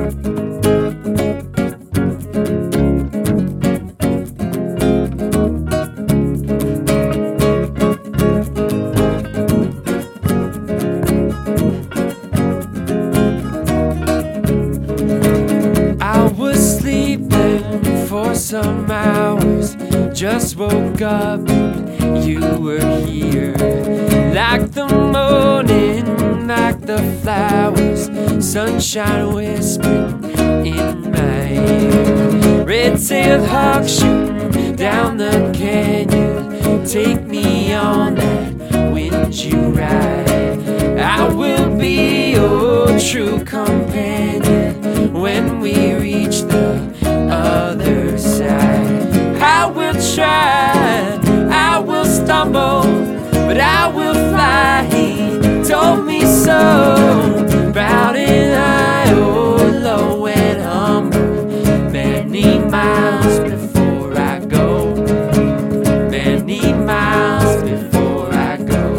Some hours, just woke up and you were here. Like the morning, like the flowers, sunshine whispering in my ear. Red-tailed hawk shooting down the canyon, take me on that wind you ride. I will be your true companion when we reach the other side. I will try, I will stumble, but I will fly. He told me so. Proud and I, oh, low and humble, many miles before I go, many miles before I go.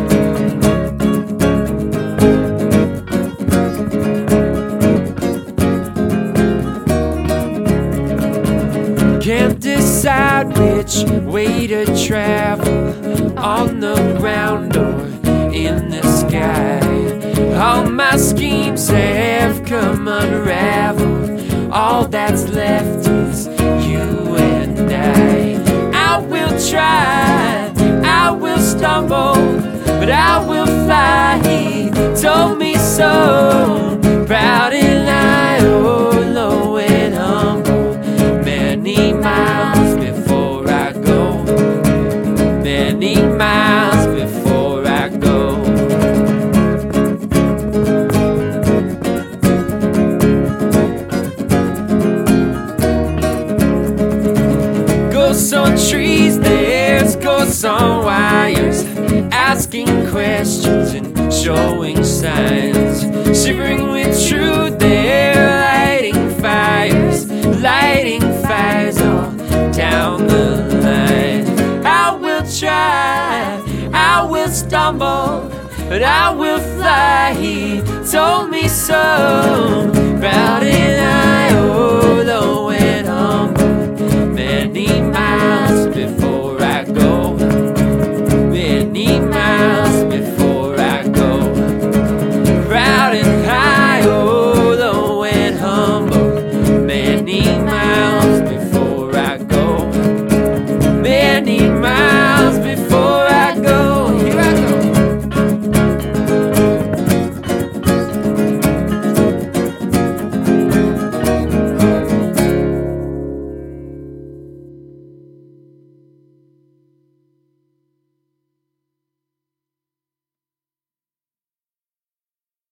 Can't decide which way to travel, on the ground or in the sky. All my schemes have come unraveled, all that's left is you and I will try, I will stumble, but I will fly. He told me so. Proud and I, oh, low and humble, many miles before I go, many miles before I go. Ghosts on trees, there's ghosts on wires, asking questions and showing signs. Shivering with truth, they're lighting fires all down the line. I will try, I will stumble, but I will fly. He told me so.